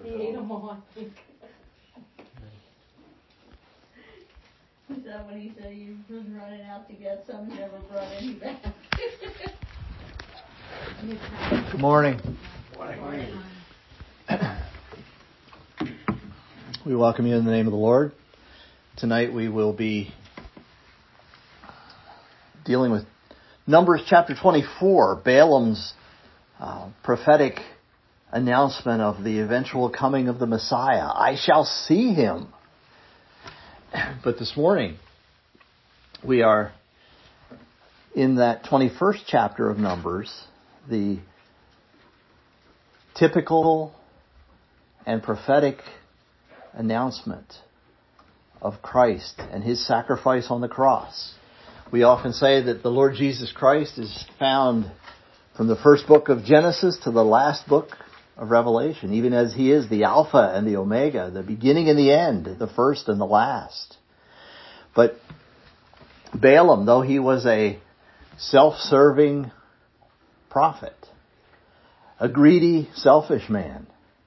He ate them all, I think. Is that when he said he was running out to get some, never brought any back? Good morning. We welcome you in the name of the Lord. Tonight we will be dealing with Numbers chapter 24, Balaam's prophetic announcement of the eventual coming of the Messiah. I shall see him. But this morning we are in that 21st chapter of Numbers, the typical and prophetic announcement of Christ and his sacrifice on the cross. We often say that the Lord Jesus Christ is found from the first book of Genesis to the last book of Revelation, even as he is the Alpha and the Omega, the beginning and the end, the first and the last. But Balaam, though he was a self-serving prophet, a greedy, selfish man,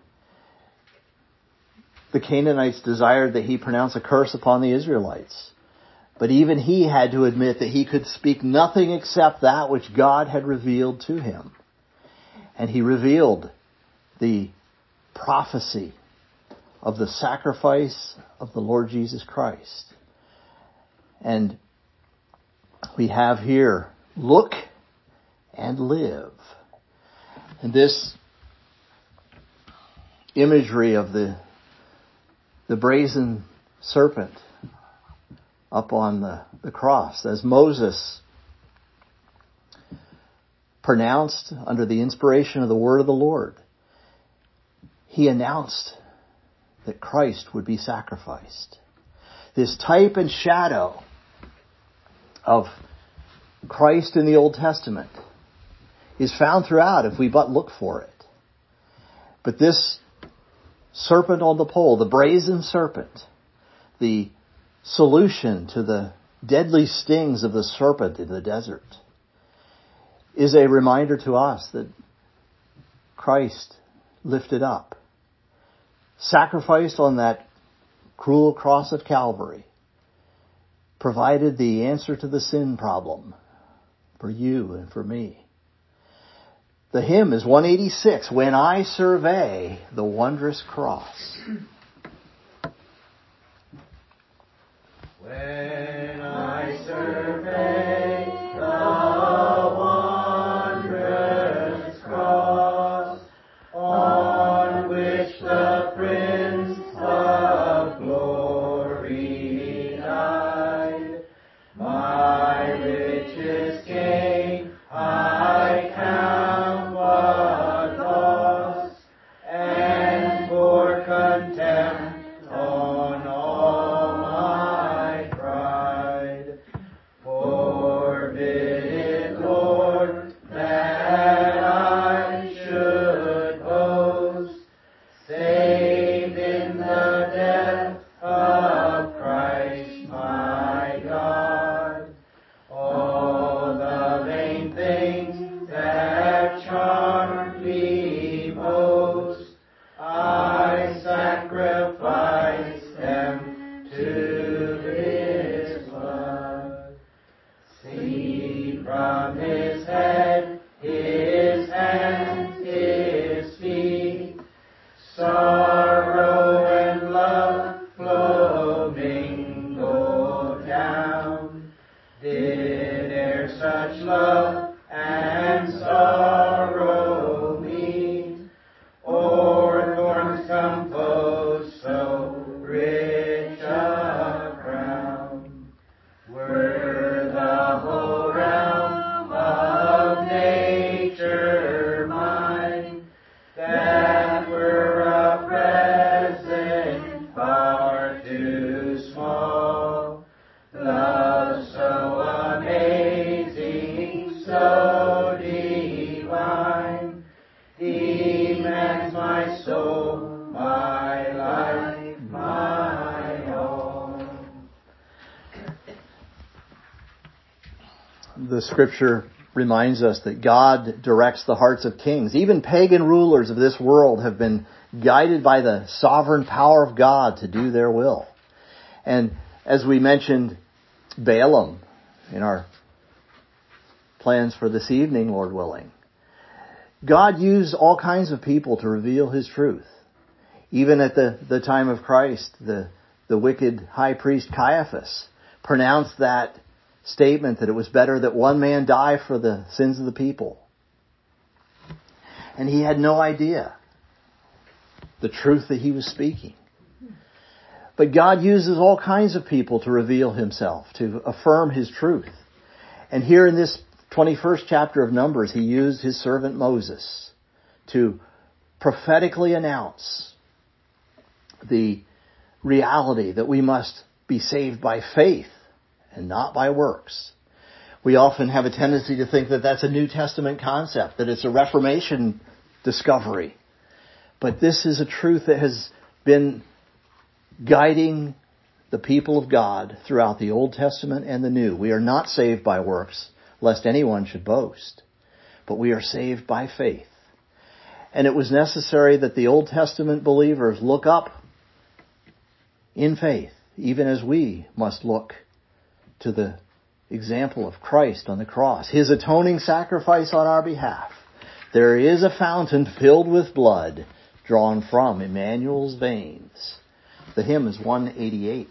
the Canaanites desired that he pronounce a curse upon the Israelites. But even he had to admit that he could speak nothing except that which God had revealed to him. And he revealed the prophecy of the sacrifice of the Lord Jesus Christ. And we have here, look and live. And this imagery of the brazen serpent up on the cross, as Moses pronounced under the inspiration of the word of the Lord, he announced that Christ would be sacrificed. This type and shadow of Christ in the Old Testament is found throughout if we but look for it. But this serpent on the pole, the brazen serpent, the solution to the deadly stings of the serpent in the desert, is a reminder to us that Christ lifted up, sacrificed on that cruel cross of Calvary, provided the answer to the sin problem for you and for me. The hymn is 186, When I Survey the Wondrous Cross. When I survey the wondrous cross on which the Prince of Glory died, my richest gain I count but loss, and for contempt on all my pride. Forbid it, Lord, that I should boast, save in the death of Christ my God. All the vain things that charmed me most, I sacrifice them to his blood. See from his head, his hands, his feet, sorrow and love flow mingled down. Did e'er such love and sorrow meet, or thorns compose so rich a crown? Were the whole realm of nature mine, that were a present far too small. Love so amazing, so divine, demands my soul, my life, my all. The scripture reminds us that God directs the hearts of kings. Even pagan rulers of this world have been guided by the sovereign power of God to do their will. And as we mentioned Balaam in our plans for this evening, Lord willing, God used all kinds of people to reveal His truth. Even at the time of Christ, the wicked high priest Caiaphas pronounced that statement that it was better that one man die for the sins of the people. And he had no idea the truth that he was speaking. But God uses all kinds of people to reveal Himself, to affirm His truth. And here in this 21st chapter of Numbers, He used His servant Moses to prophetically announce the reality that we must be saved by faith and not by works. We often have a tendency to think that that's a New Testament concept, that it's a Reformation discovery. But this is a truth that has been guiding the people of God throughout the Old Testament and the New. We are not saved by works, lest anyone should boast, but we are saved by faith. And it was necessary that the Old Testament believers look up in faith, even as we must look to the example of Christ on the cross, His atoning sacrifice on our behalf. There is a fountain filled with blood drawn from Emmanuel's veins. The hymn is 188.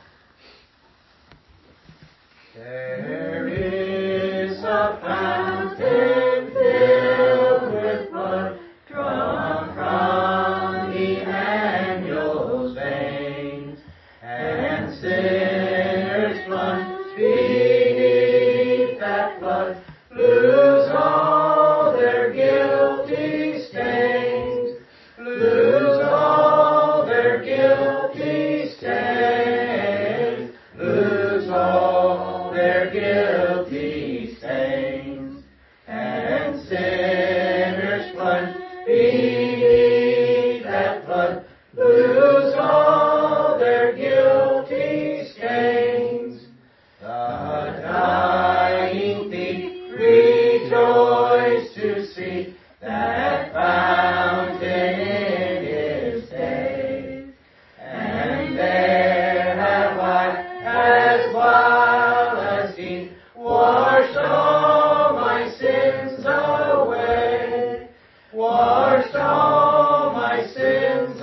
There is a fountain filled with blood drawn from Emmanuel's veins, and sinners plunged beneath that flood lose all their guilty stains, lose all their guilty stains, lose all their guilty stains, and sinners plunged beneath that flood lose all their guilty stains. The dying thief rejoiced to see that fountain in his day, and there have I, as while as he, washed all my sins away, washed all my sins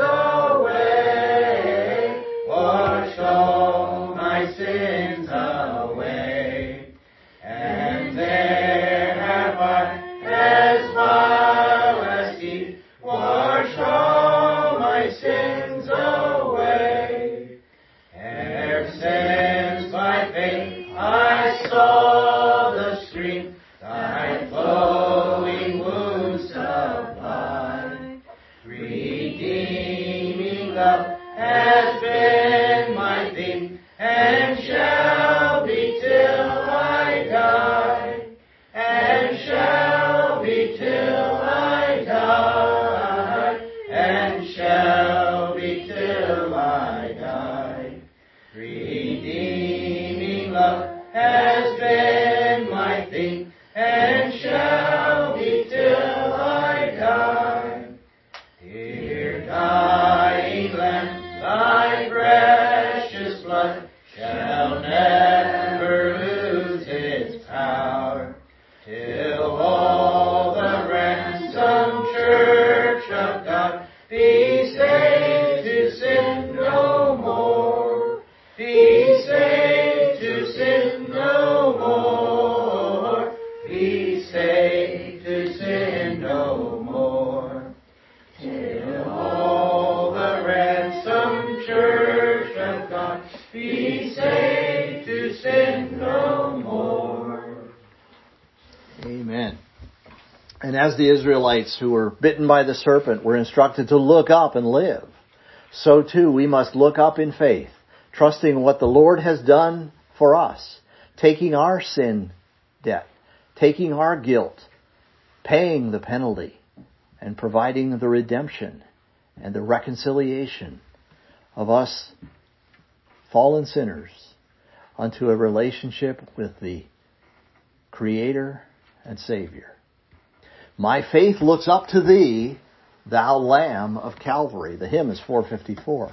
away, washed all my sins away, and there have I, as while as he, washed all my sins away. Ere since by faith I saw the stream, thy flowing wounds supply. Redeeming love has been my theme, and shall be till I die, and shall be till I die, and shall be till I die. Redeeming love has been my theme, and shall be till I die. Dear dying Lamb, thy precious blood shall never lose its power, till all the ransomed church of God be saved to sin no more, be saved to sin no more, be saved to sin no more, till all the ransomed church of God be saved to sin no more. Amen. And as the Israelites who were bitten by the serpent were instructed to look up and live, so too we must look up in faith, trusting what the Lord has done for us, taking our sin debt, taking our guilt, paying the penalty, and providing the redemption and the reconciliation of us fallen sinners unto a relationship with the Creator and Savior. My faith looks up to thee, thou Lamb of Calvary. The hymn is 454.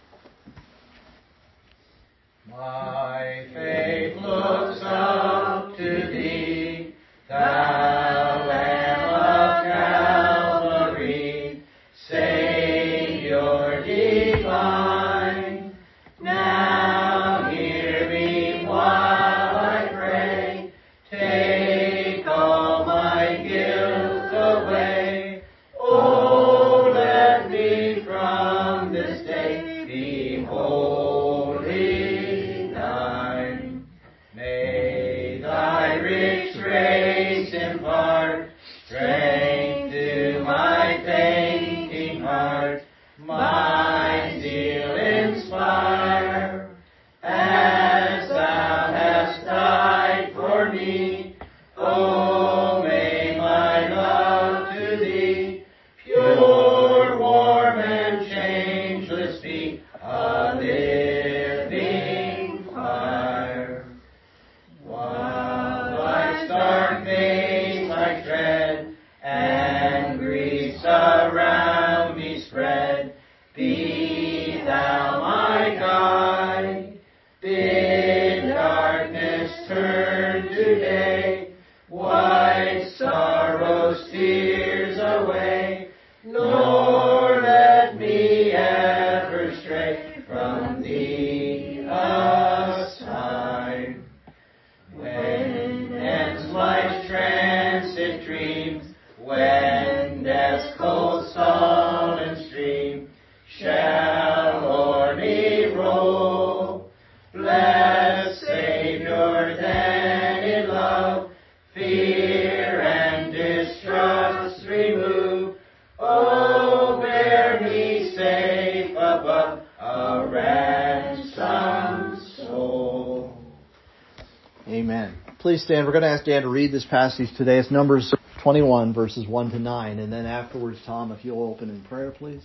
My faith looks up to thee, thou Lamb of Calvary, Savior divine. Now hear me while I pray, take all my guilt away. Oh, let me from this day be wholly thine. May thy rich grace impart strength to my fainting heart, my zeal inspire. As thou hast died for me, oh, may my love to thee, pure, warm, and changeless be, a living fire. While life's dark maze I tread, and griefs around me spread, be thou my guide. Bid darkness turn to day, wipe sorrow's tears away, nor let me ever stray from thee aside. When ends life's transit dreams, when death's cold sullen stream shall o'er me roll, blessed Savior, then in love, fear and distrust remove. Oh, bear me safe above, a ransomed soul. Amen. Please stand. We're going to ask Dan to read this passage today. It's Numbers 21, verses 1 to 9. And then afterwards, Tom, if you'll open in prayer, please.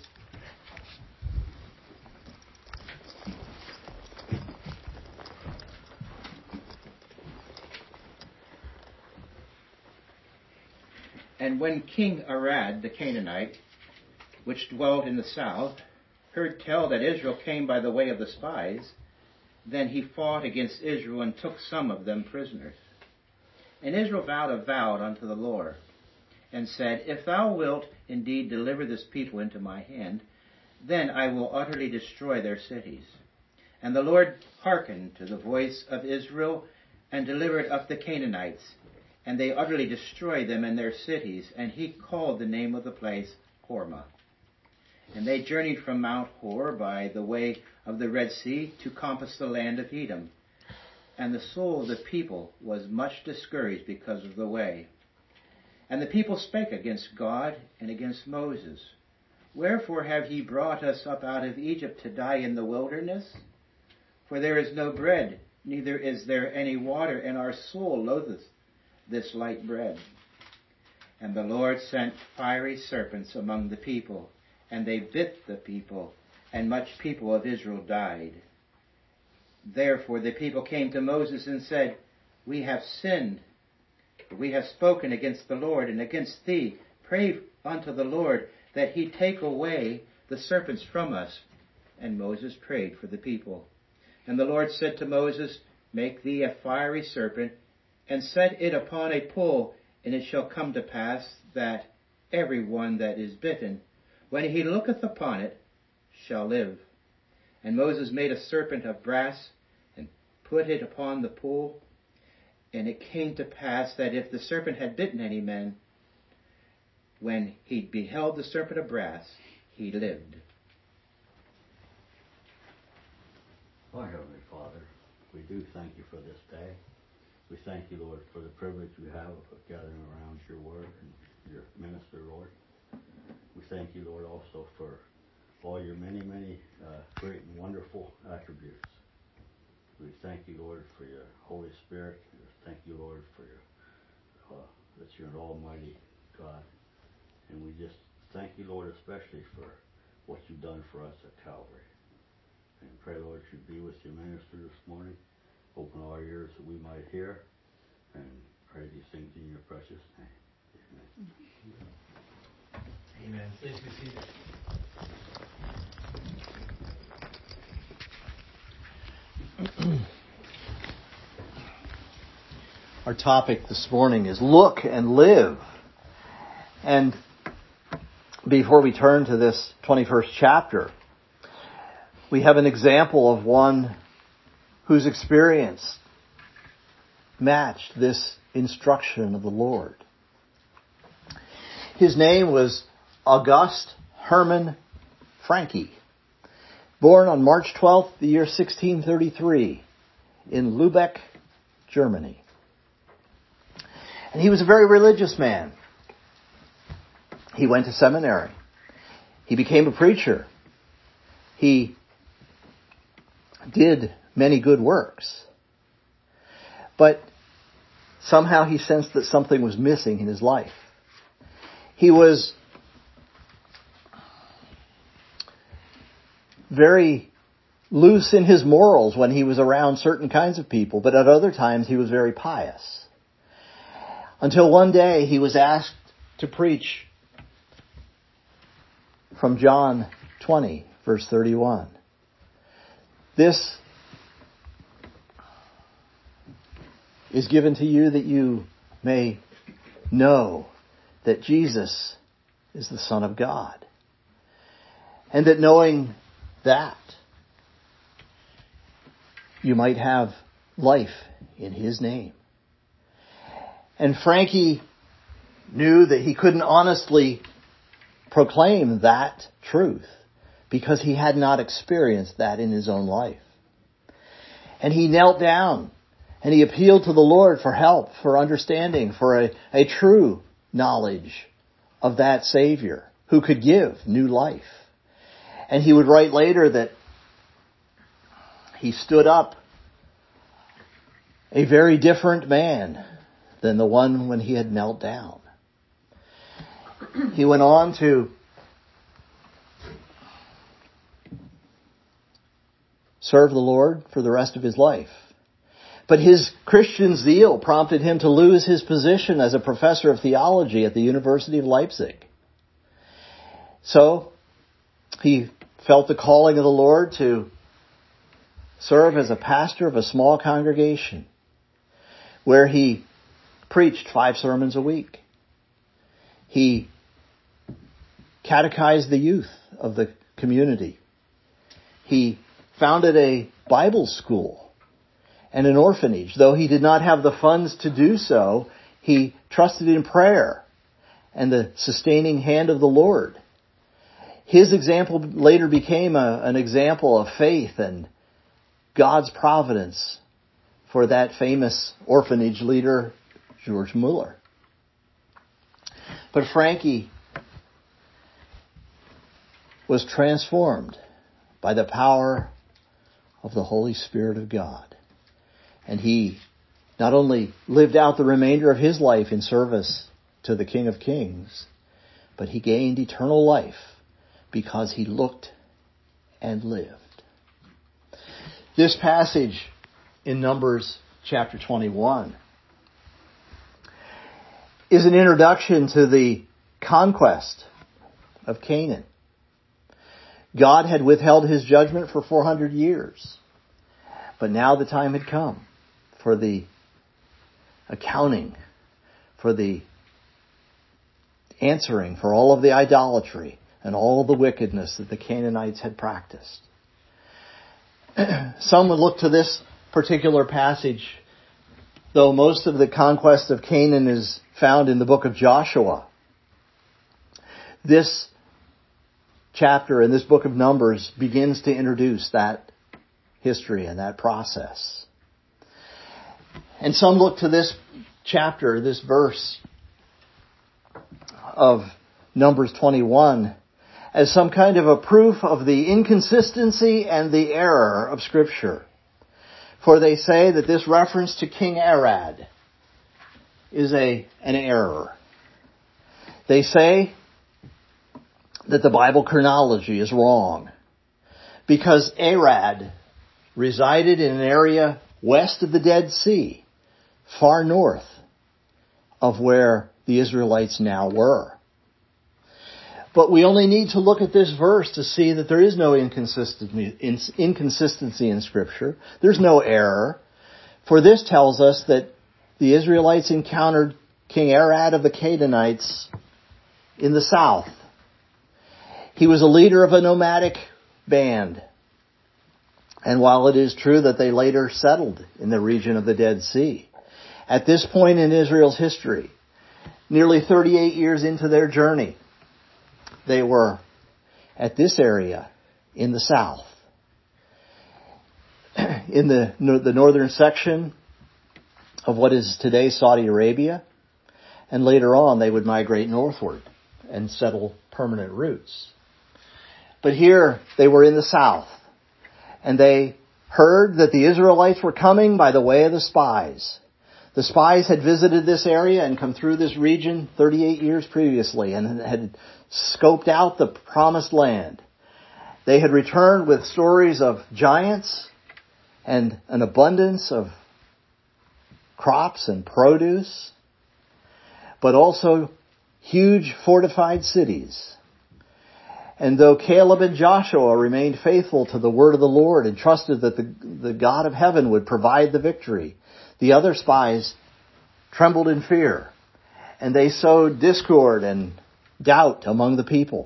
And when King Arad the Canaanite, which dwelt in the south, heard tell that Israel came by the way of the spies, then he fought against Israel and took some of them prisoners. And Israel vowed a vow unto the Lord, and said, If thou wilt indeed deliver this people into my hand, then I will utterly destroy their cities. And the Lord hearkened to the voice of Israel, and delivered up the Canaanites, and they utterly destroyed them and their cities, and he called the name of the place Hormah. And they journeyed from Mount Hor by the way of the Red Sea to compass the land of Edom. And the soul of the people was much discouraged because of the way. And the people spake against God and against Moses. Wherefore have ye brought us up out of Egypt to die in the wilderness? For there is no bread, neither is there any water, and our soul loatheth this light bread. And the Lord sent fiery serpents among the people, and they bit the people, and much people of Israel died. Therefore the people came to Moses and said, We have sinned, for we have spoken against the Lord and against thee. Pray unto the Lord that he take away the serpents from us. And Moses prayed for the people. And the Lord said to Moses, Make thee a fiery serpent, and set it upon a pole, and it shall come to pass that every one that is bitten, when he looketh upon it, shall live. And Moses made a serpent of brass, and put it upon the pole. And it came to pass that if the serpent had bitten any man, when he beheld the serpent of brass, he lived. Our Heavenly Father, we do thank you for this day. We thank you, Lord, for the privilege we have of gathering around your word and your minister, Lord. We thank you, Lord, also for all your many, many great and wonderful attributes. We thank you, Lord, for your Holy Spirit. We thank you, Lord, for your that you're an almighty God. And we just thank you, Lord, especially for what you've done for us at Calvary. And pray, Lord, you be with your minister this morning. Open our ears that we might hear. And pray these things in your precious name. Amen. Amen. Please be seated. Our topic this morning is Look and Live. And before we turn to this 21st chapter, we have an example of one whose experience matched this instruction of the Lord. His name was August Hermann Francke, born on March 12th, the year 1633, in Lübeck, Germany. And he was a very religious man. He went to seminary. He became a preacher. He did many good works. But somehow he sensed that something was missing in his life. He was very loose in his morals when he was around certain kinds of people, but at other times he was very pious. Until one day he was asked to preach from John 20, verse 31. This is given to you that you may know that Jesus is the Son of God. And that knowing that, you might have life in His name. And Francke knew that he couldn't honestly proclaim that truth because he had not experienced that in his own life. And he knelt down and he appealed to the Lord for help, for understanding, for a true knowledge of that Savior who could give new life. And he would write later that he stood up a very different man than the one when he had knelt down. He went on to serve the Lord for the rest of his life. But his Christian zeal prompted him to lose his position as a professor of theology at the University of Leipzig. So he felt the calling of the Lord to serve as a pastor of a small congregation where he preached 5 sermons a week. He catechized the youth of the community. He founded a Bible school and an orphanage. Though he did not have the funds to do so, he trusted in prayer and the sustaining hand of the Lord. His example later became an example of faith and God's providence for that famous orphanage leader, George Muller. But Francke was transformed by the power of the Holy Spirit of God. And he not only lived out the remainder of his life in service to the King of Kings, but he gained eternal life because he looked and lived. This passage in Numbers chapter 21 is an introduction to the conquest of Canaan. God had withheld His judgment for 400 years. But now the time had come for the accounting, for the answering for all of the idolatry and all of the wickedness that the Canaanites had practiced. Some would look to this particular passage, though most of the conquest of Canaan is found in the book of Joshua. This chapter in this book of Numbers begins to introduce that history and that process. And some look to this chapter, this verse of Numbers 21, as some kind of a proof of the inconsistency and the error of Scripture. For they say that this reference to King Arad is an error. They say that the Bible chronology is wrong because Arad resided in an area west of the Dead Sea, far north of where the Israelites now were. But we only need to look at this verse to see that there is no inconsistency in Scripture. There's no error. For this tells us that the Israelites encountered King Arad of the Canaanites in the south. He was a leader of a nomadic band. And while it is true that they later settled in the region of the Dead Sea, at this point in Israel's history, nearly 38 years into their journey, they were at this area in the south. In the northern section of what is today Saudi Arabia, and later on they would migrate northward and settle permanent roots. But here they were in the south, and they heard that the Israelites were coming by the way of the spies. The spies had visited this area and come through this region 38 years previously and had scoped out the promised land. They had returned with stories of giants and an abundance of crops and produce, but also huge fortified cities. And though Caleb and Joshua remained faithful to the word of the Lord and trusted that the God of heaven would provide the victory, the other spies trembled in fear, and they sowed discord and doubt among the people.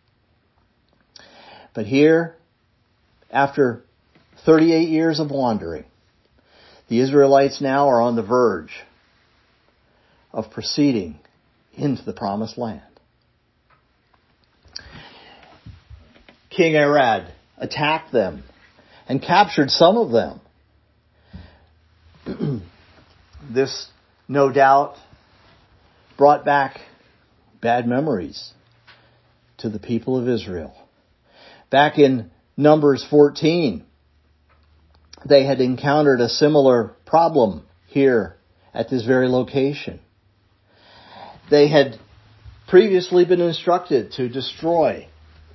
But here, after 38 years of wandering, the Israelites now are on the verge of proceeding into the promised land. King Arad attacked them and captured some of them. This, no doubt, brought back bad memories to the people of Israel. Back in Numbers 14, they had encountered a similar problem here at this very location. They had previously been instructed to destroy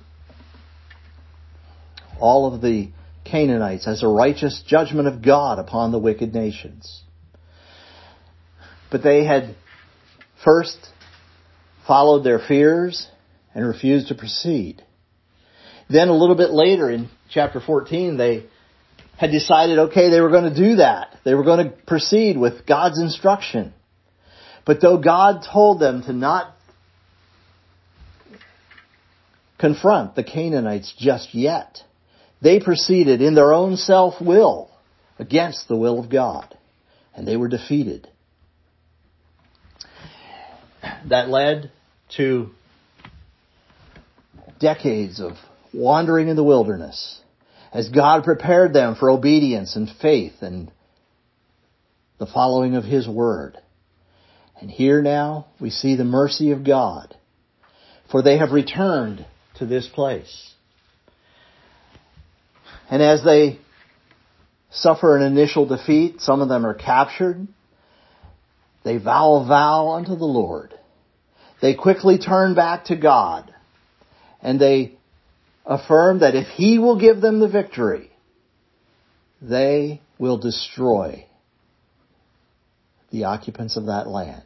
all of the Canaanites as a righteous judgment of God upon the wicked nations. But they had first followed their fears and refused to proceed. Then a little bit later in chapter 14, they had decided, okay, they were going to do that. They were going to proceed with God's instruction. But though God told them to not confront the Canaanites just yet, they proceeded in their own self-will against the will of God, and they were defeated. That led to decades of wandering in the wilderness as God prepared them for obedience and faith and the following of His word. And here now we see the mercy of God, for they have returned to this place. And as they suffer an initial defeat, some of them are captured, they vow a vow unto the Lord. They quickly turn back to God, and they affirm that if He will give them the victory, they will destroy the occupants of that land.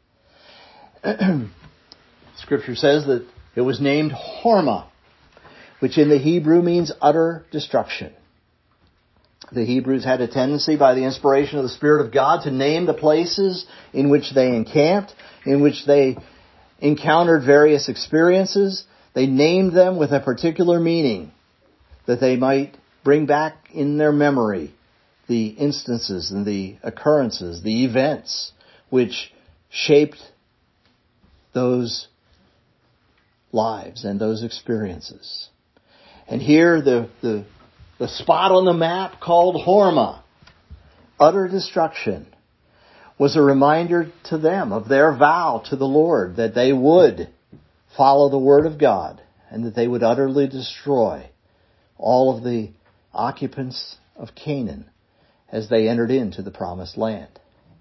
Scripture says that it was named Hormah, which in the Hebrew means utter destruction. The Hebrews had a tendency, by the inspiration of the Spirit of God, to name the places in which they encamped, in which they encountered various experiences. They named them with a particular meaning, that they might bring back in their memory the instances and the occurrences, the events which shaped those lives and those experiences. And here the spot on the map called Hormah, utter destruction, was a reminder to them of their vow to the Lord that they would follow the word of God and that they would utterly destroy all of the occupants of Canaan as they entered into the promised land.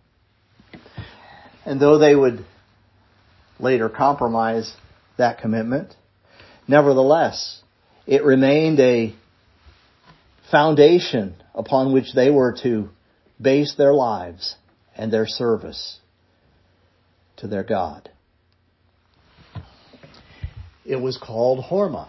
And though they would later compromise that commitment, nevertheless, it remained a foundation upon which they were to base their lives and their service to their God. It was called Hormah,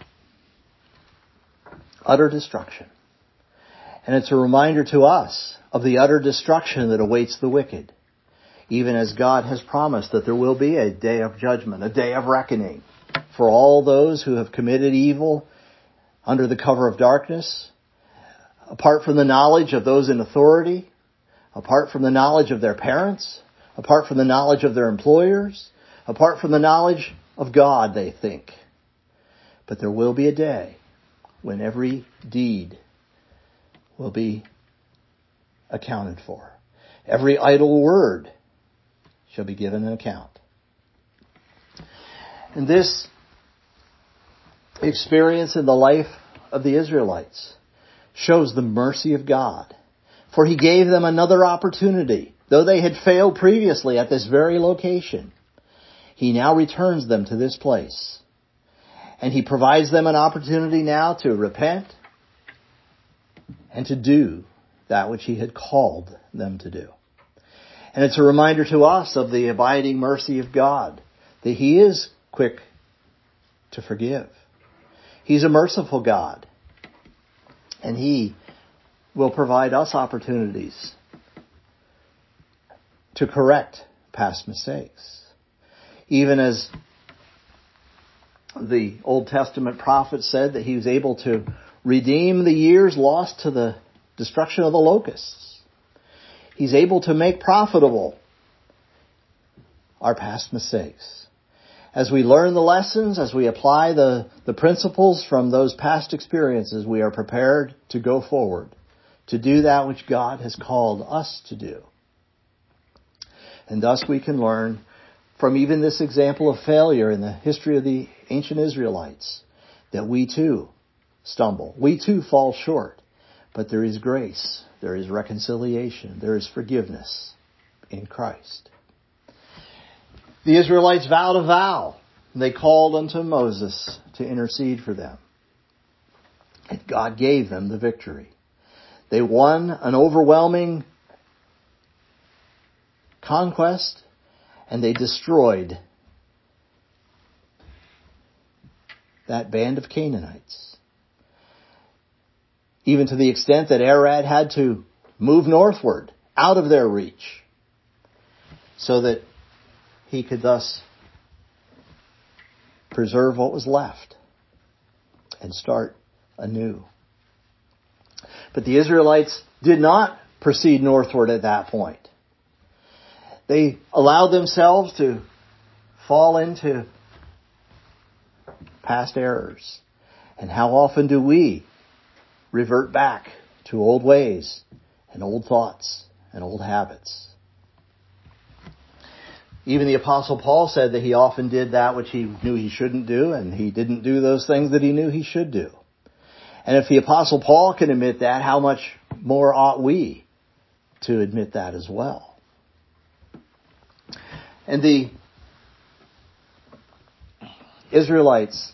utter destruction. And it's a reminder to us of the utter destruction that awaits the wicked, even as God has promised that there will be a day of judgment, a day of reckoning for all those who have committed evil under the cover of darkness, apart from the knowledge of those in authority, apart from the knowledge of their parents, apart from the knowledge of their employers, apart from the knowledge of God, they think. But there will be a day when every deed will be accounted for. Every idle word shall be given an account. And this experience in the life of the Israelites shows the mercy of God. For He gave them another opportunity. Though they had failed previously at this very location, He now returns them to this place. And He provides them an opportunity now to repent and to do that which He had called them to do. And it's a reminder to us of the abiding mercy of God, that He is quick to forgive. He's a merciful God. And He will provide us opportunities to correct past mistakes. Even as the Old Testament prophet said that He was able to redeem the years lost to the destruction of the locusts. He's able to make profitable our past mistakes. As we learn the lessons, as we apply the principles from those past experiences, we are prepared to go forward, to do that which God has called us to do. And thus we can learn from even this example of failure in the history of the ancient Israelites that we too stumble. We too fall short. But there is grace. There is reconciliation. There is forgiveness in Christ. The Israelites vowed a vow. They called unto Moses to intercede for them. And God gave them the victory. They won an overwhelming conquest, and they destroyed that band of Canaanites. Even to the extent that Arad had to move northward, out of their reach, so that he could thus preserve what was left and start anew. But the Israelites did not proceed northward at that point. They allowed themselves to fall into past errors. And how often do we revert back to old ways and old thoughts and old habits? Even the Apostle Paul said that he often did that which he knew he shouldn't do, and he didn't do those things that he knew he should do. And if the Apostle Paul can admit that, how much more ought we to admit that as well? And the Israelites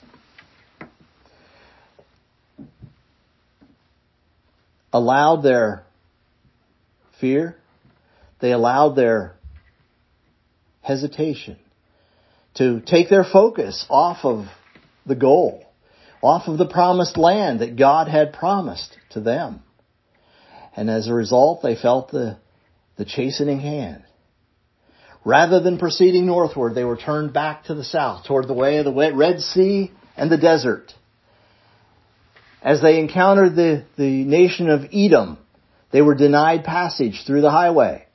allowed their fear, they allowed their hesitation to take their focus off of the goal, off of the promised land that God had promised to them. And as a result, they felt the chastening hand. Rather than proceeding northward, they were turned back to the south, toward the way of the Red Sea and the desert. As they encountered the nation of Edom, they were denied passage through the highway.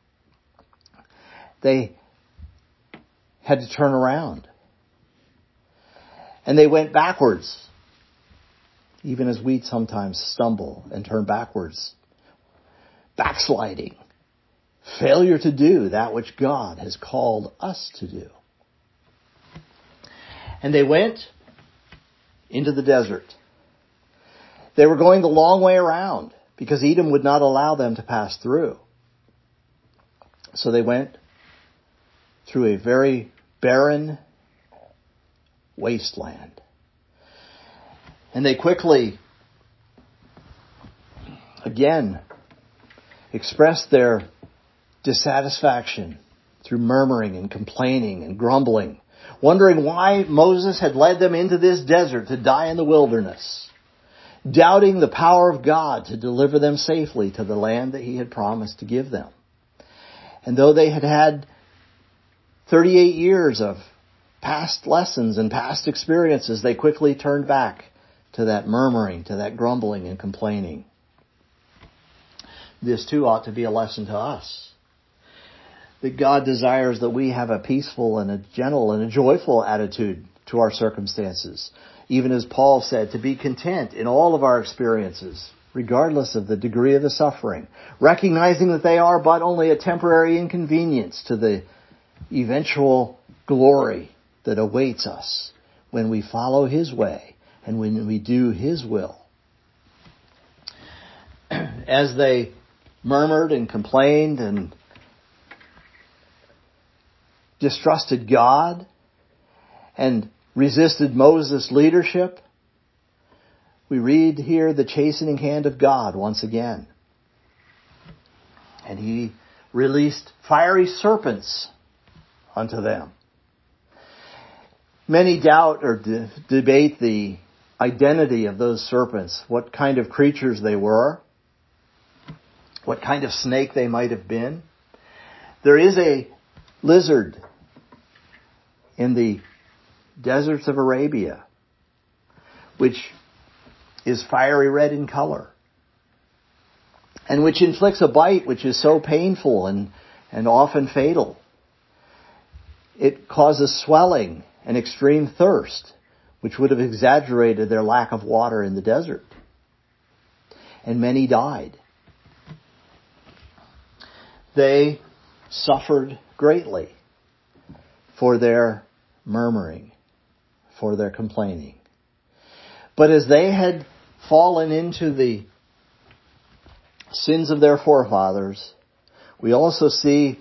They had to turn around. And they went backwards, even as we sometimes stumble and turn backwards. Backsliding. Failure to do that which God has called us to do. And they went into the desert. They were going the long way around because Edom would not allow them to pass through. So they went through a very barren wasteland. And they quickly, again, expressed their dissatisfaction through murmuring and complaining and grumbling, wondering why Moses had led them into this desert to die in the wilderness, doubting the power of God to deliver them safely to the land that he had promised to give them. And though they had had 38 years of past lessons and past experiences, they quickly turned back to that murmuring, to that grumbling and complaining. This too ought to be a lesson to us. That God desires that we have a peaceful and a gentle and a joyful attitude to our circumstances. Even as Paul said, to be content in all of our experiences, regardless of the degree of the suffering, recognizing that they are but only a temporary inconvenience to the eventual glory that awaits us when we follow his way and when we do his will. As they murmured and complained and distrusted God and resisted Moses' leadership, we read here the chastening hand of God once again. And he released fiery serpents unto them. Many doubt or debate the identity of those serpents, what kind of creatures they were, what kind of snake they might have been. There is a lizard in the deserts of Arabia, which is fiery red in color, and which inflicts a bite which is so painful and often fatal. It causes swelling and extreme thirst, which would have exaggerated their lack of water in the desert. And many died. They suffered greatly for their murmuring, for their complaining. But as they had fallen into the sins of their forefathers, we also see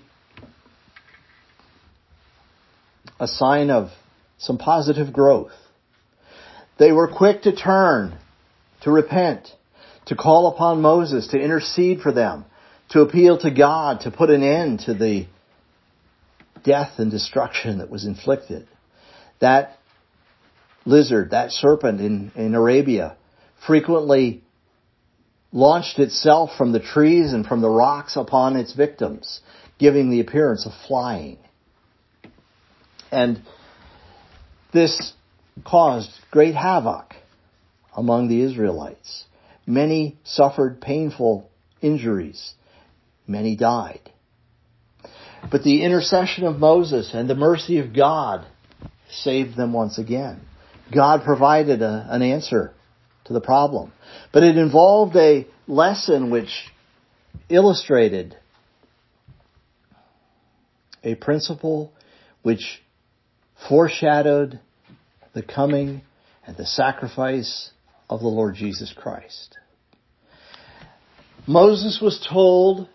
a sign of some positive growth. They were quick to turn, to repent, to call upon Moses, to intercede for them, to appeal to God, to put an end to the death and destruction that was inflicted. That lizard, that serpent in Arabia, frequently launched itself from the trees and from the rocks upon its victims, giving the appearance of flying. And this caused great havoc among the Israelites. Many suffered painful injuries. Many died. But the intercession of Moses and the mercy of God saved them once again. God provided an answer to the problem. But it involved a lesson which illustrated a principle which foreshadowed the coming and the sacrifice of the Lord Jesus Christ. Moses was told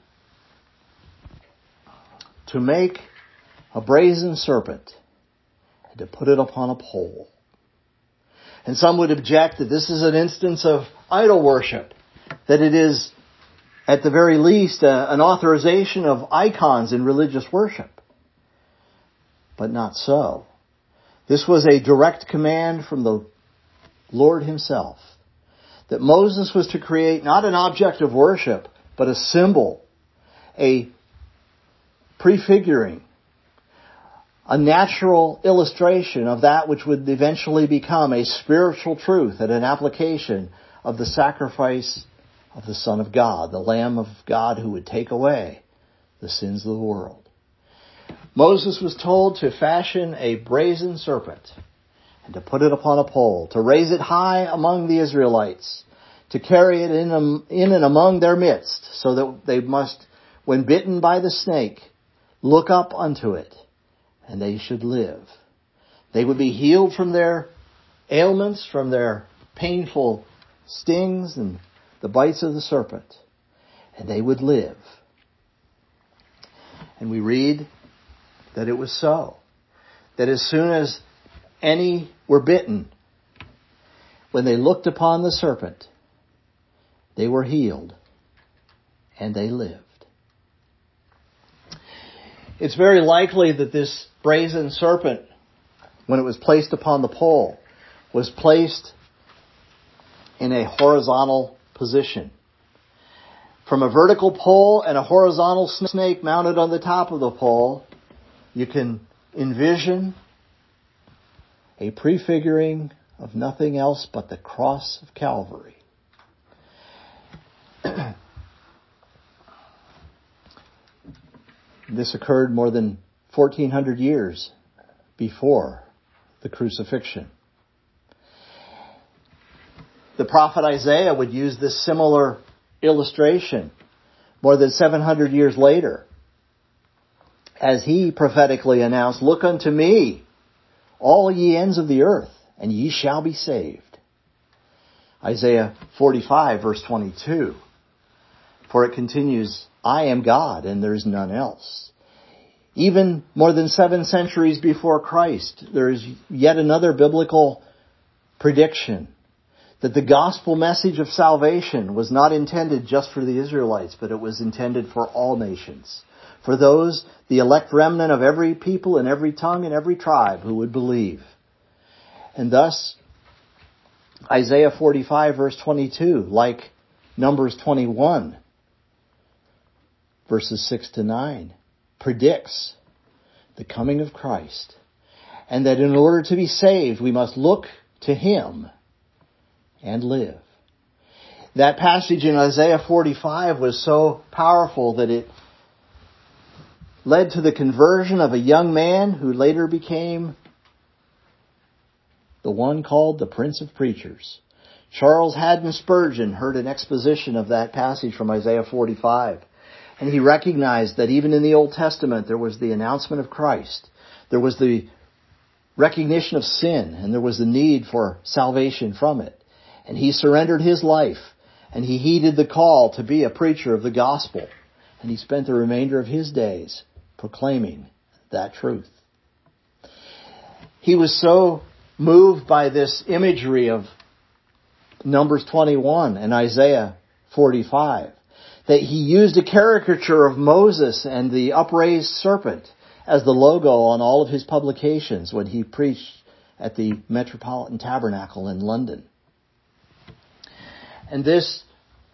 to make a brazen serpent and to put it upon a pole. And some would object that this is an instance of idol worship, that it is at the very least an authorization of icons in religious worship. But not so. This was a direct command from the Lord himself, that Moses was to create not an object of worship, but a symbol, a prefiguring, a natural illustration of that which would eventually become a spiritual truth and an application of the sacrifice of the Son of God, the Lamb of God who would take away the sins of the world. Moses was told to fashion a brazen serpent and to put it upon a pole, to raise it high among the Israelites, to carry it in and among their midst, so that they must, when bitten by the snake, look up unto it, and they should live. They would be healed from their ailments, from their painful stings and the bites of the serpent, and they would live. And we read that it was so. That as soon as any were bitten, when they looked upon the serpent, they were healed and they lived. It's very likely that this brazen serpent, when it was placed upon the pole, was placed in a horizontal position. From a vertical pole and a horizontal snake mounted on the top of the pole, you can envision a prefiguring of nothing else but the cross of Calvary. This occurred more than 1,400 years before the crucifixion. The prophet Isaiah would use this similar illustration more than 700 years later, as he prophetically announced, "Look unto me, all ye ends of the earth, and ye shall be saved." Isaiah 45 verse 22. For it continues, "I am God and there is none else." Even more than 7 centuries before Christ, there is yet another biblical prediction that the gospel message of salvation was not intended just for the Israelites, but it was intended for all nations. For those, the elect remnant of every people and every tongue and every tribe who would believe. And thus, Isaiah 45 verse 22, like Numbers 21, verses 6 to 9, predicts the coming of Christ. And that in order to be saved, we must look to Him and live. That passage in Isaiah 45 was so powerful that it led to the conversion of a young man who later became the one called the Prince of Preachers. Charles Haddon Spurgeon heard an exposition of that passage from Isaiah 45, and he recognized that even in the Old Testament there was the announcement of Christ, there was the recognition of sin, and there was the need for salvation from it. And he surrendered his life, and he heeded the call to be a preacher of the gospel, and he spent the remainder of his days proclaiming that truth. He was so moved by this imagery of Numbers 21 and Isaiah 45 that he used a caricature of Moses and the upraised serpent as the logo on all of his publications when he preached at the Metropolitan Tabernacle in London. And this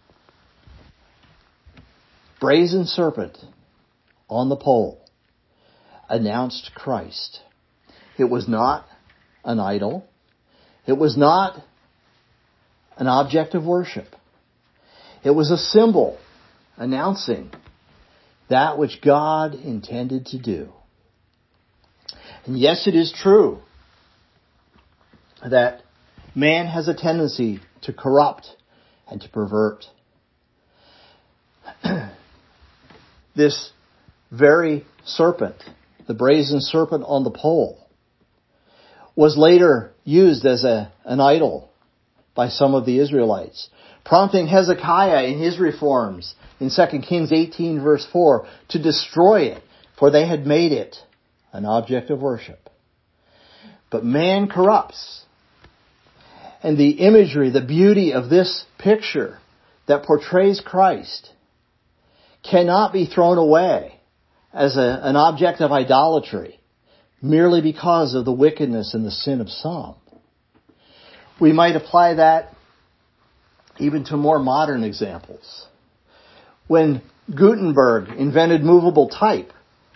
brazen serpent on the pole announced Christ. It was not an idol. It was not an object of worship. It was a symbol announcing that which God intended to do. And yes, it is true that man has a tendency to corrupt and to pervert. This very serpent, the brazen serpent on the pole, was later used as an idol by some of the Israelites, prompting Hezekiah in his reforms in 2 Kings 18 verse 4 to destroy it, for they had made it an object of worship. But man corrupts. And the imagery, the beauty of this picture that portrays Christ cannot be thrown away as an object of idolatry merely because of the wickedness and the sin of some. We might apply that even to more modern examples. When Gutenberg invented movable type,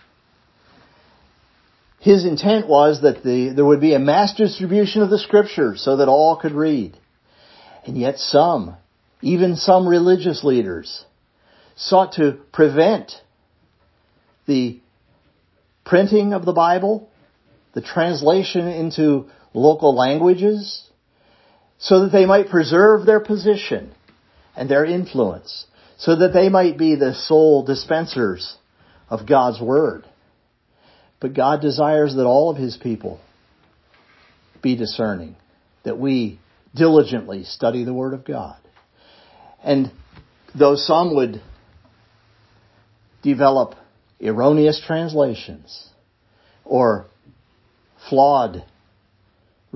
his intent was that there would be a mass distribution of the Scriptures so that all could read. And yet some, even some religious leaders, sought to prevent the printing of the Bible, the translation into local languages, so that they might preserve their position and their influence, so that they might be the sole dispensers of God's Word. But God desires that all of His people be discerning, that we diligently study the Word of God. And though some would develop erroneous translations or flawed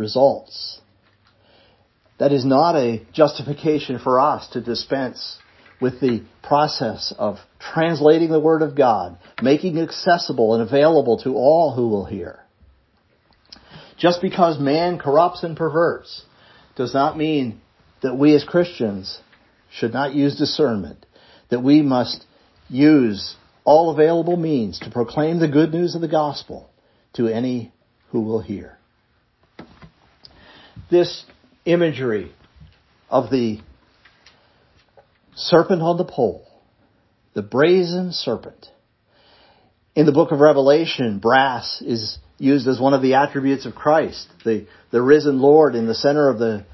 results, that is not a justification for us to dispense with the process of translating the Word of God, making it accessible and available to all who will hear. Just because man corrupts and perverts does not mean that we as Christians should not use discernment, that we must use all available means to proclaim the good news of the gospel to any who will hear. This imagery of the serpent on the pole, the brazen serpent. In the book of Revelation, brass is used as one of the attributes of Christ. The risen Lord in the center of the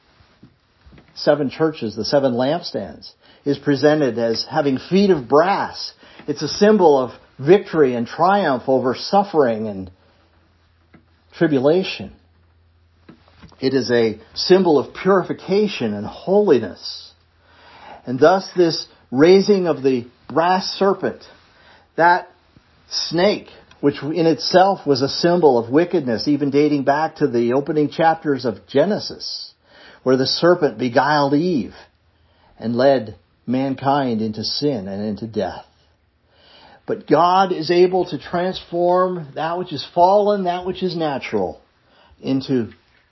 7 churches, the 7 lampstands, is presented as having feet of brass. It's a symbol of victory and triumph over suffering and tribulation. It is a symbol of purification and holiness. And thus this raising of the brass serpent, that snake, which in itself was a symbol of wickedness, even dating back to the opening chapters of Genesis, where the serpent beguiled Eve and led mankind into sin and into death. But God is able to transform that which is fallen, that which is natural, into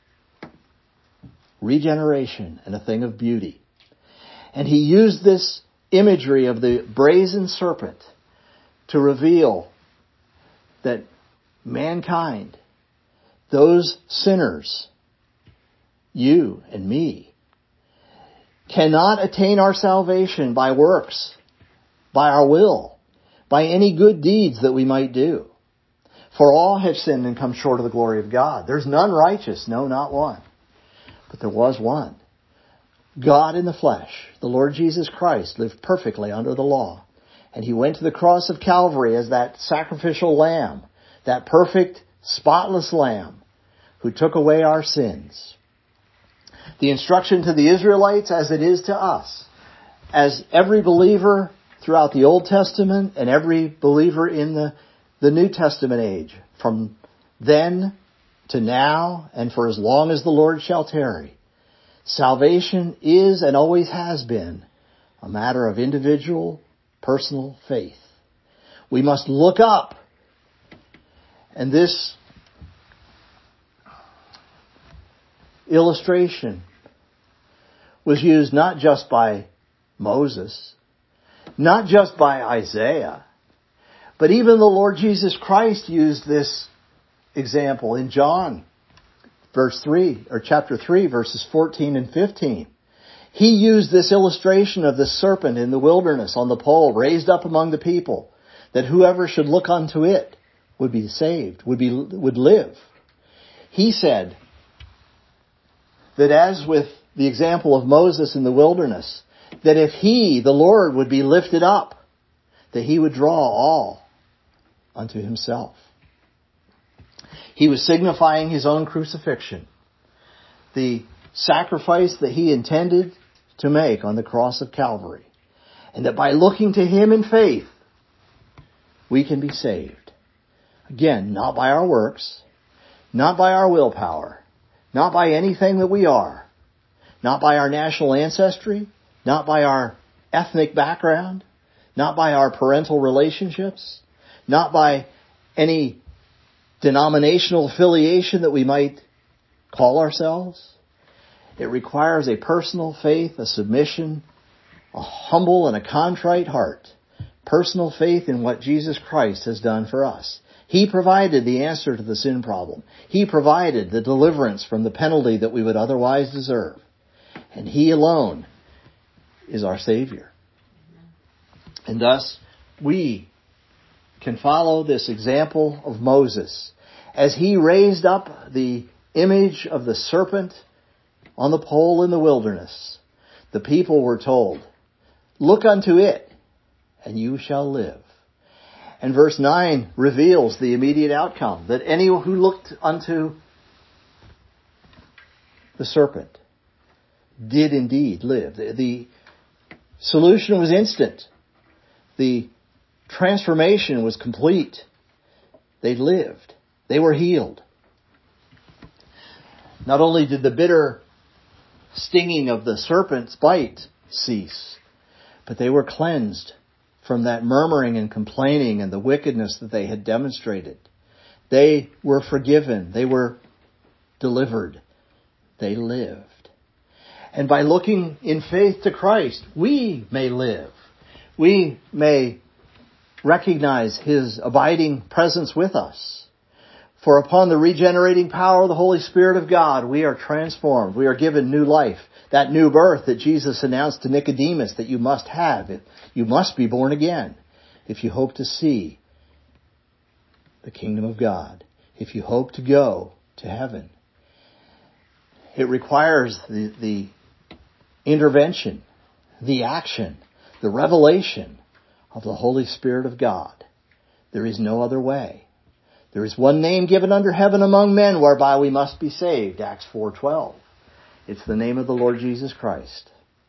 regeneration and a thing of beauty. And he used this imagery of the brazen serpent to reveal that mankind, those sinners, you and me, cannot attain our salvation by works, by our will, by any good deeds that we might do. For all have sinned and come short of the glory of God. There's none righteous, no, not one. But there was one. God in the flesh, the Lord Jesus Christ, lived perfectly under the law. And he went to the cross of Calvary as that sacrificial lamb, that perfect, spotless lamb who took away our sins. The instruction to the Israelites, as it is to us, as every believer throughout the Old Testament and every believer in the New Testament age, from then to now and for as long as the Lord shall tarry, salvation is and always has been a matter of individual, personal faith. We must look up. And this illustration was used not just by Moses, not just by Isaiah, but even the Lord Jesus Christ used this example in John chapter 3, verses 14 and 15. He used this illustration of the serpent in the wilderness on the pole, raised up among the people, that whoever should look unto it would be saved, would live. He said that as with the example of Moses in the wilderness, that if he, the Lord, would be lifted up, that he would draw all unto himself. He was signifying his own crucifixion, the sacrifice that he intended to make on the cross of Calvary, and that by looking to him in faith, we can be saved. Again, not by our works, not by our willpower, not by anything that we are, not by our national ancestry, not by our ethnic background, not by our parental relationships, not by any denominational affiliation that we might call ourselves. It requires a personal faith, a submission, a humble and a contrite heart, personal faith in what Jesus Christ has done for us. He provided the answer to the sin problem. He provided the deliverance from the penalty that we would otherwise deserve. And He alone is our Savior. And thus, we can follow this example of Moses. As he raised up the image of the serpent on the pole in the wilderness, the people were told, "Look unto it, and you shall live." And verse 9 reveals the immediate outcome, that any who looked unto the serpent did indeed live. The solution was instant. The transformation was complete. They lived. They were healed. Not only did the bitter stinging of the serpent's bite cease, But they were cleansed from that murmuring and complaining and the wickedness that they had demonstrated. They were forgiven. They were delivered. They lived. And by looking in faith to Christ, we may live. We may recognize His abiding presence with us. For upon the regenerating power of the Holy Spirit of God, we are transformed. We are given new life. That new birth that Jesus announced to Nicodemus that you must have. You must be born again if you hope to see the kingdom of God. If you hope to go to heaven. It requires the intervention, the action, the revelation of the Holy Spirit of God. There is no other way. There is one name given under heaven among men whereby we must be saved. Acts 4:12. It's the name of the Lord Jesus Christ.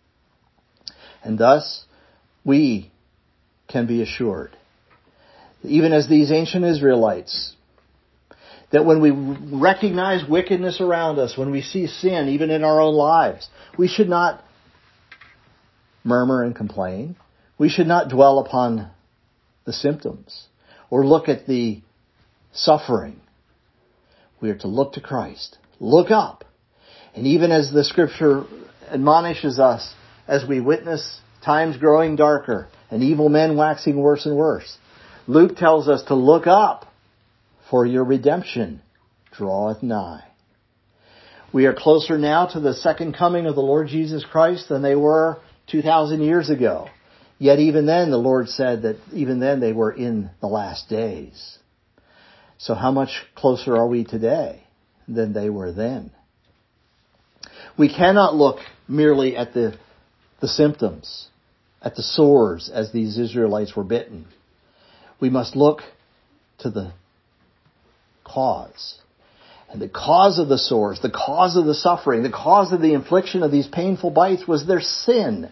And thus, we can be assured, even as these ancient Israelites, that when we recognize wickedness around us, when we see sin even in our own lives, we should not murmur and complain. We should not dwell upon the symptoms or look at the suffering. We are to look to Christ. Look up. And even as the Scripture admonishes us, as we witness times growing darker and evil men waxing worse and worse, Luke tells us to look up, for your redemption draweth nigh. We are closer now to the second coming of the Lord Jesus Christ than they were 2,000 years ago. Yet even then the Lord said that even then they were in the last days. So how much closer are we today than they were then? We cannot look merely at the symptoms, at the sores as these Israelites were bitten. We must look to the cause. And the cause of the sores, the cause of the suffering, the cause of the infliction of these painful bites was their sin.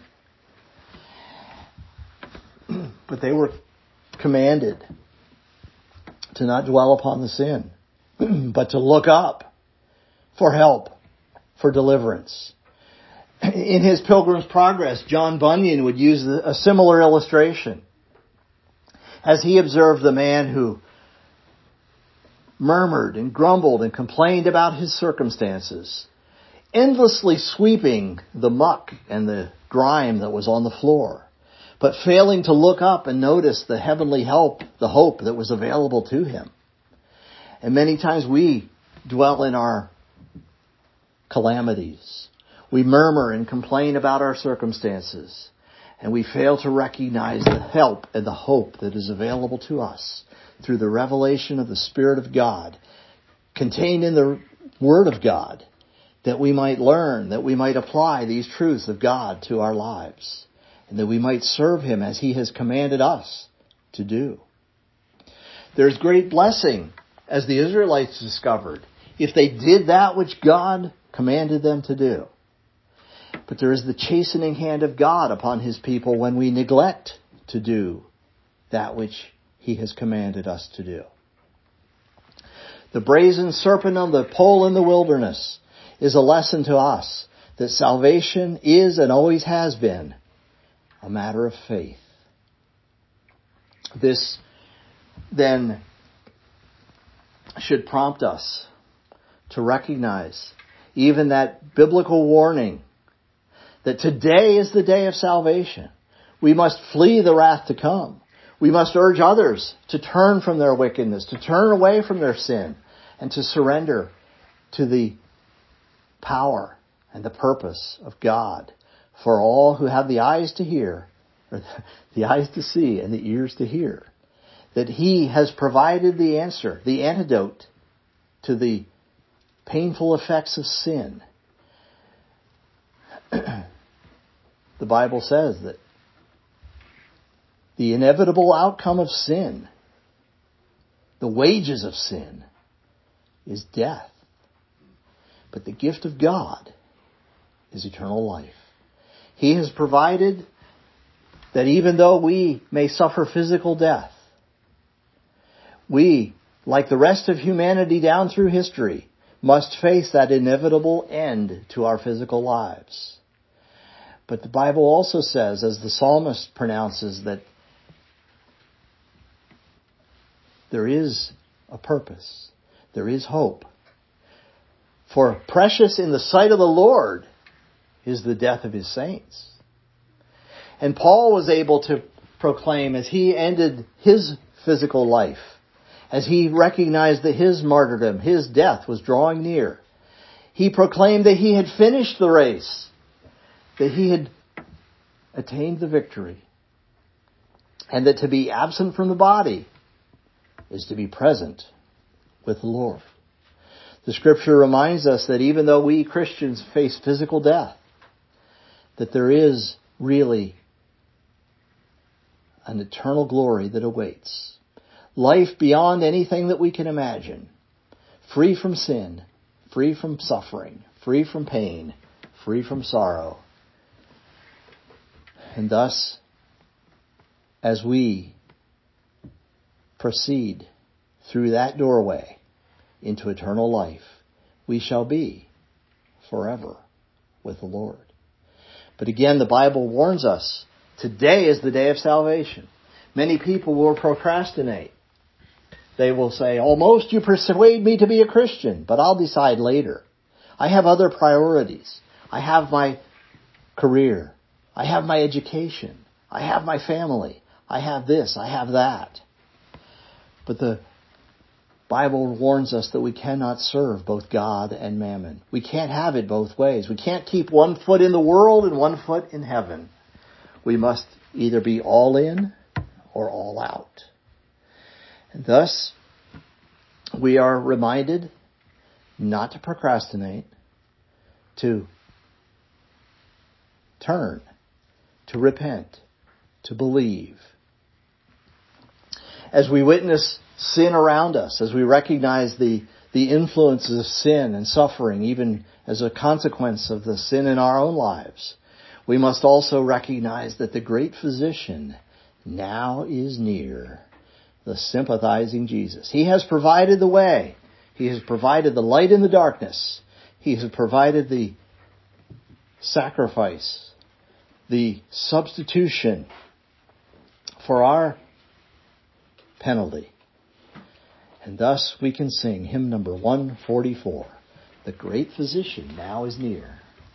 But they were commanded to not dwell upon the sin, but to look up for help, for deliverance. In his Pilgrim's Progress, John Bunyan would use a similar illustration as he observed the man who murmured and grumbled and complained about his circumstances, endlessly sweeping the muck and the grime that was on the floor, but failing to look up and notice the heavenly help, the hope that was available to him. And many times we dwell in our calamities. We murmur and complain about our circumstances, and we fail to recognize the help and the hope that is available to us through the revelation of the Spirit of God contained in the Word of God, that we might learn, that we might apply these truths of God to our lives, and that we might serve Him as He has commanded us to do. There's great blessing, as the Israelites discovered, if they did that which God commanded them to do. But there is the chastening hand of God upon His people when we neglect to do that which He has commanded us to do. The brazen serpent on the pole in the wilderness is a lesson to us that salvation is and always has been a matter of faith. This then should prompt us to recognize even that biblical warning that today is the day of salvation. We must flee the wrath to come. We must urge others to turn from their wickedness, to turn away from their sin, and to surrender to the power and the purpose of God for all who have the eyes to hear, or the eyes to see and the ears to hear, that He has provided the answer, the antidote to the painful effects of sin. The Bible says that the inevitable outcome of sin, the wages of sin, is death. But the gift of God is eternal life. He has provided that even though we may suffer physical death, we, like the rest of humanity down through history, must face that inevitable end to our physical lives. But the Bible also says, as the psalmist pronounces, that there is a purpose. There is hope. For precious in the sight of the Lord is the death of his saints. And Paul was able to proclaim, as he ended his physical life, as he recognized that his martyrdom, his death was drawing near, he proclaimed that he had finished the race, that he had attained the victory, and that to be absent from the body is to be present with the Lord. The Scripture reminds us that even though we Christians face physical death, that there is really an eternal glory that awaits. Life beyond anything that we can imagine. Free from sin, free from suffering, free from pain, free from sorrow. And thus, as we proceed through that doorway into eternal life, we shall be forever with the Lord. But again, the Bible warns us, today is the day of salvation. Many people will procrastinate. They will say, almost you persuade me to be a Christian, but I'll decide later. I have other priorities. I have my career. I have my education. I have my family. I have this. I have that. But the Bible warns us that we cannot serve both God and mammon. We can't have it both ways. We can't keep one foot in the world and one foot in heaven. We must either be all in or all out. And thus, we are reminded not to procrastinate, to turn, to repent, to believe. As we witness sin around us, as we recognize the influences of sin and suffering, even as a consequence of the sin in our own lives, we must also recognize that the great physician now is near, the sympathizing Jesus. He has provided the way. He has provided the light in the darkness. He has provided the sacrifice, the substitution for our penalty. And thus we can sing hymn number 144. The great physician now is near.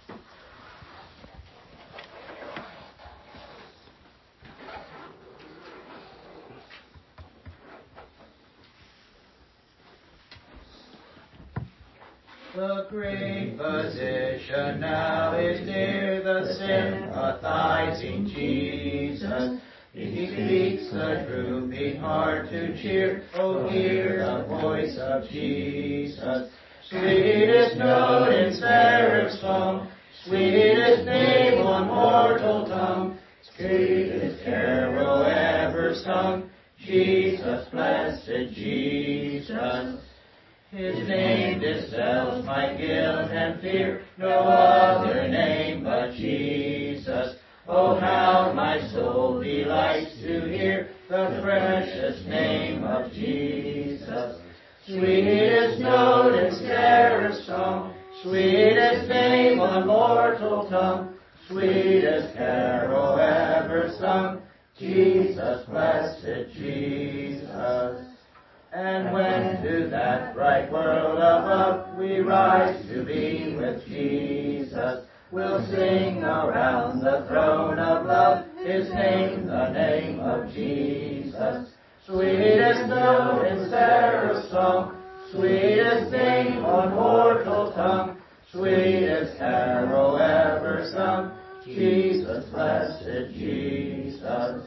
The great physician now is near, the sympathizing Jesus. He speaks the drooping heart to cheer. Oh, hear the voice of Jesus. Sweetest note in seraph's song, sweetest name on mortal tongue, sweetest carol ever sung, Jesus, blessed Jesus. His name dispels my guilt and fear, no other name but Jesus. Oh, how my soul delights to hear the precious name of Jesus. Sweetest note in seraph's song, sweetest name on mortal tongue, sweetest carol ever sung, Jesus, blessed Jesus. And when to that bright world above we rise to be with Jesus, we'll sing around the throne of love His name, the name of Jesus. Sweetest note in seraph's song, sweetest name on mortal tongue, sweetest carol ever sung, Jesus, blessed Jesus.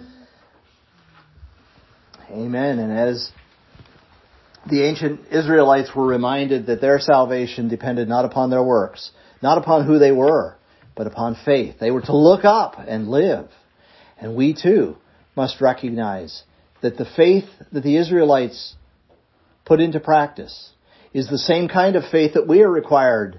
Amen. And as the ancient Israelites were reminded that their salvation depended not upon their works, not upon who they were, but upon faith. They were to look up and live. And we too must recognize that the faith that the Israelites put into practice is the same kind of faith that we are required.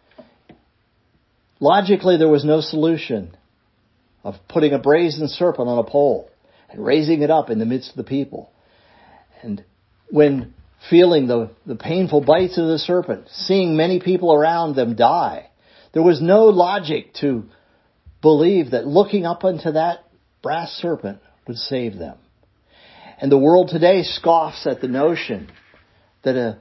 Logically, there was no solution of putting a brazen serpent on a pole and raising it up in the midst of the people. And when feeling the painful bites of the serpent, seeing many people around them die, there was no logic to believed that looking up unto that brass serpent would save them. And the world today scoffs at the notion that a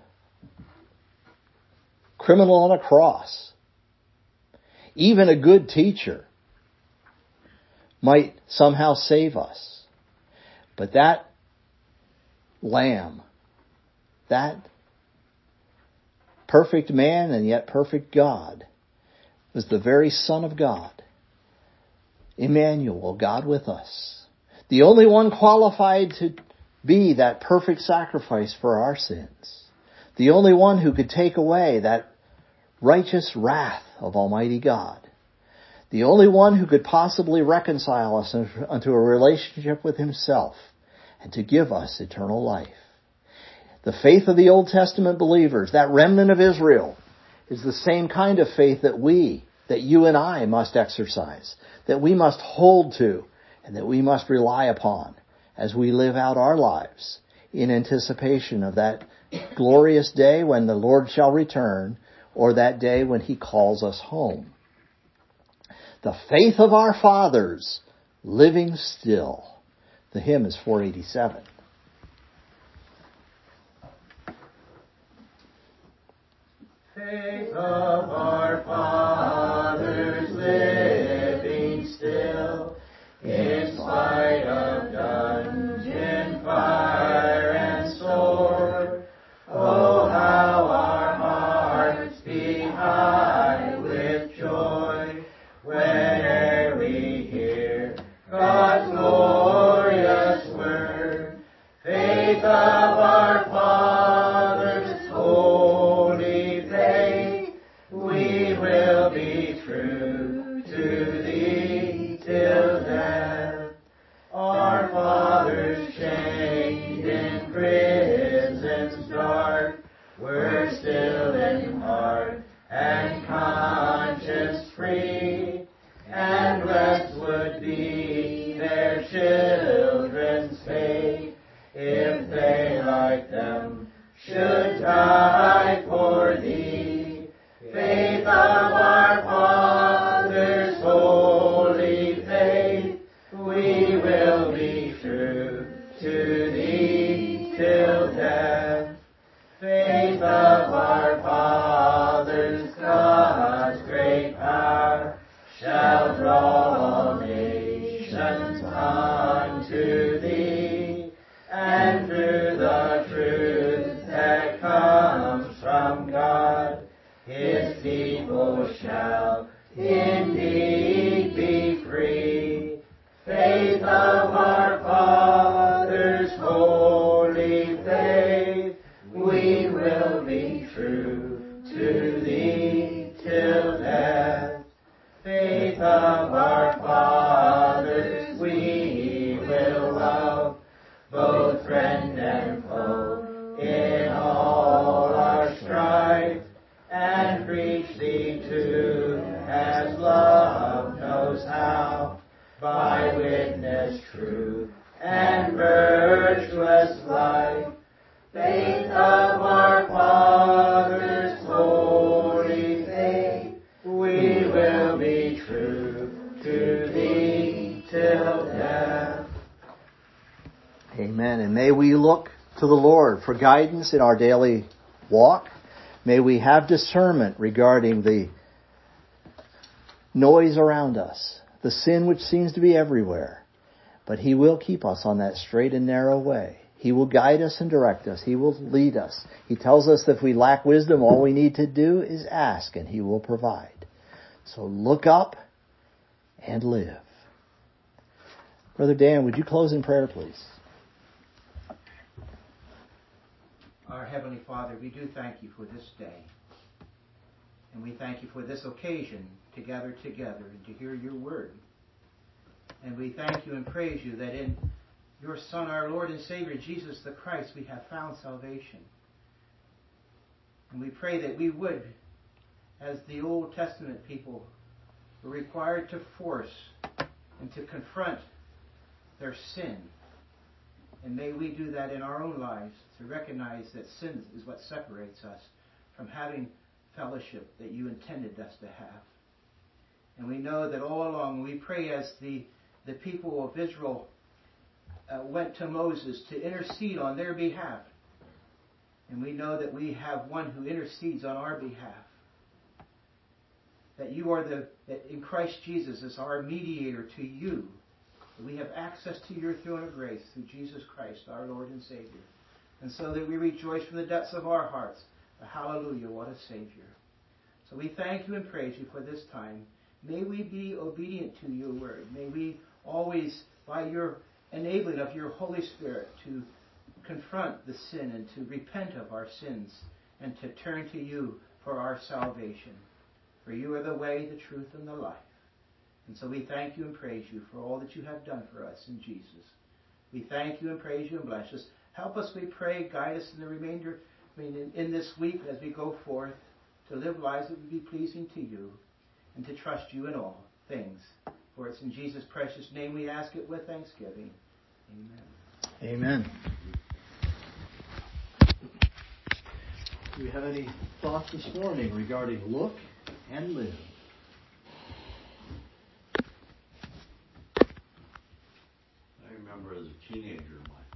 criminal on a cross, even a good teacher, might somehow save us. But that Lamb, that perfect man and yet perfect God, was the very Son of God. Emmanuel, God with us. The only one qualified to be that perfect sacrifice for our sins. The only one who could take away that righteous wrath of Almighty God. The only one who could possibly reconcile us unto a relationship with Himself and to give us eternal life. The faith of the Old Testament believers, that remnant of Israel, is the same kind of faith that you and I must exercise, that we must hold to, and that we must rely upon as we live out our lives in anticipation of that glorious day when the Lord shall return, or that day when He calls us home. The faith of our fathers, living still. The hymn is 487. Faith of our fathers, living still, in spite of dungeon, fire, and sword. Oh, how our hearts beat high with joy whene'er we hear God's glorious word. Faith of our fathers, holy faith, we will be true to Thee till death. Our fathers chained in prisons dark were still in heart and conscience free, and blessed would be their children's fate if they like them should die for Thee. Faith of our fathers, holy faith, we will be true to Thee till death. Faith of our fathers, God's great power shall draw all nations unto Thee, and through the truth that comes from God, His people shall indeed be free. Faith of our fathers, holy faith, we will be true to Thee till death. Faith of our fathers, we will love, both friend and foe, in all our strife, and preach Thee too, as love knows how, by witness true and virtuous life. Faith of our fathers, holy faith, we will be true to Thee till death. Amen. And may we look to the Lord for guidance in our daily walk. May we have discernment regarding the noise around us, the sin which seems to be everywhere. But He will keep us on that straight and narrow way. He will guide us and direct us. He will lead us. He tells us that if we lack wisdom, all we need to do is ask, and He will provide. So look up and live. Brother Dan, would you close in prayer, please? Our Heavenly Father, we do thank You for this day. And we thank You for this occasion to gather together and to hear Your word. And we thank You and praise You that in Your Son, our Lord and Savior, Jesus the Christ, we have found salvation. And we pray that we would, as the Old Testament people were required to force and to confront their sin. And may we do that in our own lives, to recognize that sin is what separates us from having fellowship that You intended us to have. And we know that all along, we pray as the people of Israel went to Moses to intercede on their behalf. And we know that we have one who intercedes on our behalf. That you are that in Christ Jesus is our mediator to you. That we have access to your throne of grace through Jesus Christ, our Lord and Savior. And so that we rejoice from the depths of our hearts. Hallelujah, what a Savior. So we thank you and praise you for this time. May we be obedient to your word. May we always, by your enabling of your Holy Spirit, to confront the sin and to repent of our sins and to turn to you for our salvation. For you are the way, the truth, and the life. And so we thank you and praise you for all that you have done for us in Jesus. We thank you and praise you and bless us. Help us, we pray, guide us in the remainder, in this week as we go forth, to live lives that would be pleasing to you and to trust you in all things. For it's in Jesus' precious name we ask it with thanksgiving. Amen. Amen. Do we have any thoughts this morning regarding look and live? I remember as a teenager, my